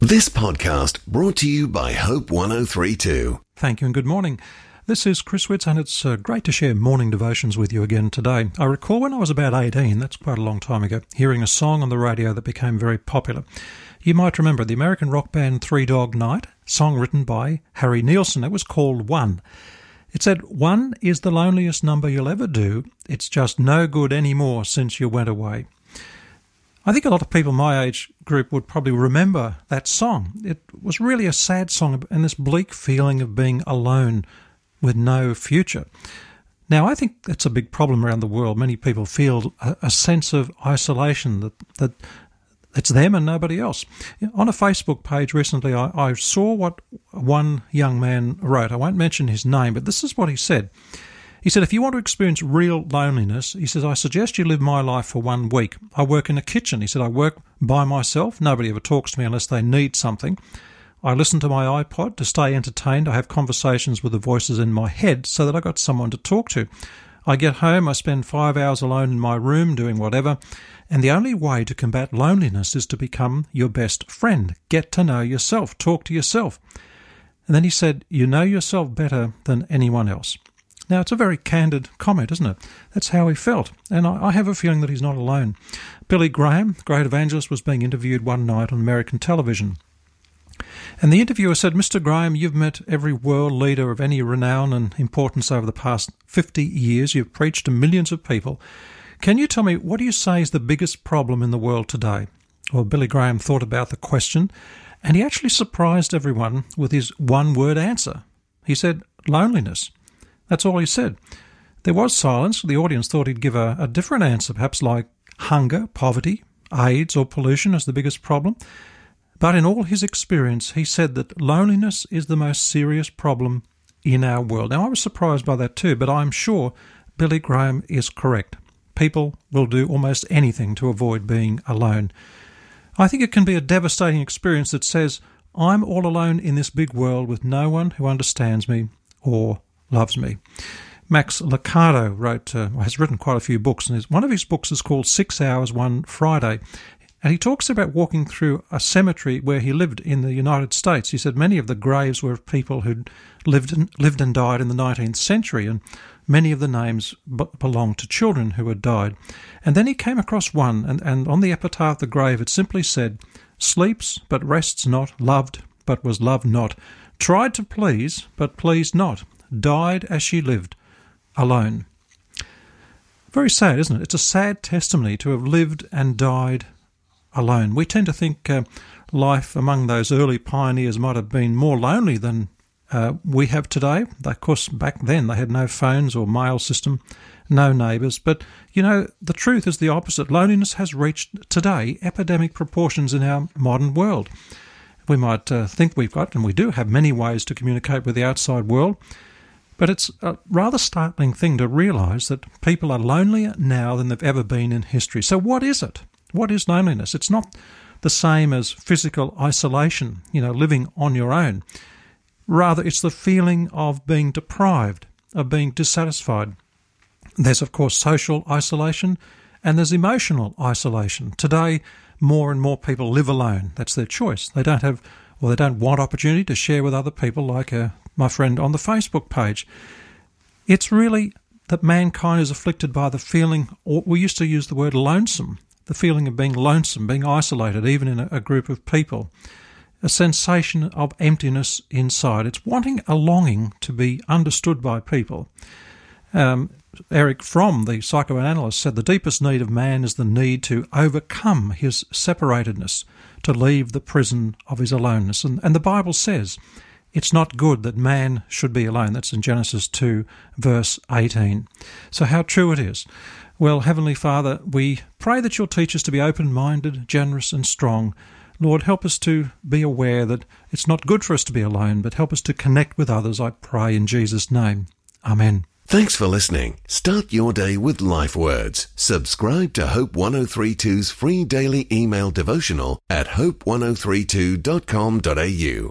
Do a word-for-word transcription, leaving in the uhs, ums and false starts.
This podcast brought to you by Hope one oh three two. Thank you and good morning. This is Chris Witts, and it's uh, great to share morning devotions with you again today. I recall when I was about eighteen, that's quite a long time ago, hearing a song on the radio that became very popular. You might remember the American rock band Three Dog Night, song written by Harry Nilsson. It was called One. It said, "One is the loneliest number you'll ever do. It's just no good anymore since you went away." I think a lot of people my age group would probably remember that song. It was really a sad song and this bleak feeling of being alone with no future. Now, I think that's a big problem around the world. Many people feel a, a sense of isolation, that, that it's them and nobody else. On a Facebook page recently, I, I saw what one young man wrote. I won't mention his name, but this is what he said. He said, "If you want to experience real loneliness," he says, "I suggest you live my life for one week. I work in a kitchen." He said, "I work by myself. Nobody ever talks to me unless they need something. I listen to my iPod to stay entertained. I have conversations with the voices in my head so that I got someone to talk to. I get home, I spend five hours alone in my room doing whatever. And the only way to combat loneliness is to become your best friend. Get to know yourself. Talk to yourself." And then he said, "You know yourself better than anyone else." Now, it's a very candid comment, isn't it? That's how he felt. And I, I have a feeling that he's not alone. Billy Graham, great evangelist, was being interviewed one night on American television. And the interviewer said, "Mister Graham, you've met every world leader of any renown and importance over the past fifty years. You've preached to millions of people. Can you tell me, what do you say is the biggest problem in the world today?" Well, Billy Graham thought about the question, and he actually surprised everyone with his one-word answer. He said, "Loneliness." That's all he said. There was silence. The audience thought he'd give a, a different answer, perhaps like hunger, poverty, AIDS or pollution as the biggest problem. But in all his experience, he said that loneliness is the most serious problem in our world. Now, I was surprised by that too, but I'm sure Billy Graham is correct. People will do almost anything to avoid being alone. I think it can be a devastating experience that says, I'm all alone in this big world with no one who understands me or loves me. Max Lucado wrote, uh, has written quite a few books, and his, one of his books is called Six Hours One Friday. And he talks about walking through a cemetery where he lived in the United States. He said many of the graves were of people who'd lived and, lived and died in the nineteenth century, and many of the names b- belonged to children who had died. And then he came across one, and, and on the epitaph of the grave it simply said, "Sleeps but rests not, loved but was loved not, tried to please but pleased not, died as she lived, alone." Very sad, isn't it? It's a sad testimony to have lived and died alone. We tend to think uh, life among those early pioneers might have been more lonely than uh, we have today. Of course, back then they had no phones or mail system, no neighbours. But, you know, the truth is the opposite. Loneliness has reached today epidemic proportions in our modern world. We might uh, think we've got, and we do have many ways to communicate with the outside world, but it's a rather startling thing to realise that people are lonelier now than they've ever been in history. So what is it? What is loneliness? It's not the same as physical isolation, you know, living on your own. Rather, it's the feeling of being deprived, of being dissatisfied. There's, of course, social isolation, and there's emotional isolation. Today, more and more people live alone. That's their choice. They don't have, or they don't want opportunity to share with other people like a my friend on the Facebook page. It's really that mankind is afflicted by the feeling, or we used to use the word lonesome, the feeling of being lonesome, being isolated, even in a, a group of people, a sensation of emptiness inside. It's wanting a longing to be understood by people. Um, Eric Fromm, the psychoanalyst, said the deepest need of man is the need to overcome his separatedness, to leave the prison of his aloneness. And, and the Bible says, it's not good that man should be alone. That's in Genesis two, verse eighteen. So how true it is. Well, Heavenly Father, we pray that you'll teach us to be open-minded, generous and strong. Lord, help us to be aware that it's not good for us to be alone, but help us to connect with others, I pray in Jesus' name. Amen. Thanks for listening. Start your day with Life Words. Subscribe to Hope one oh three two's free daily email devotional at hope one oh three two dot com dot a u.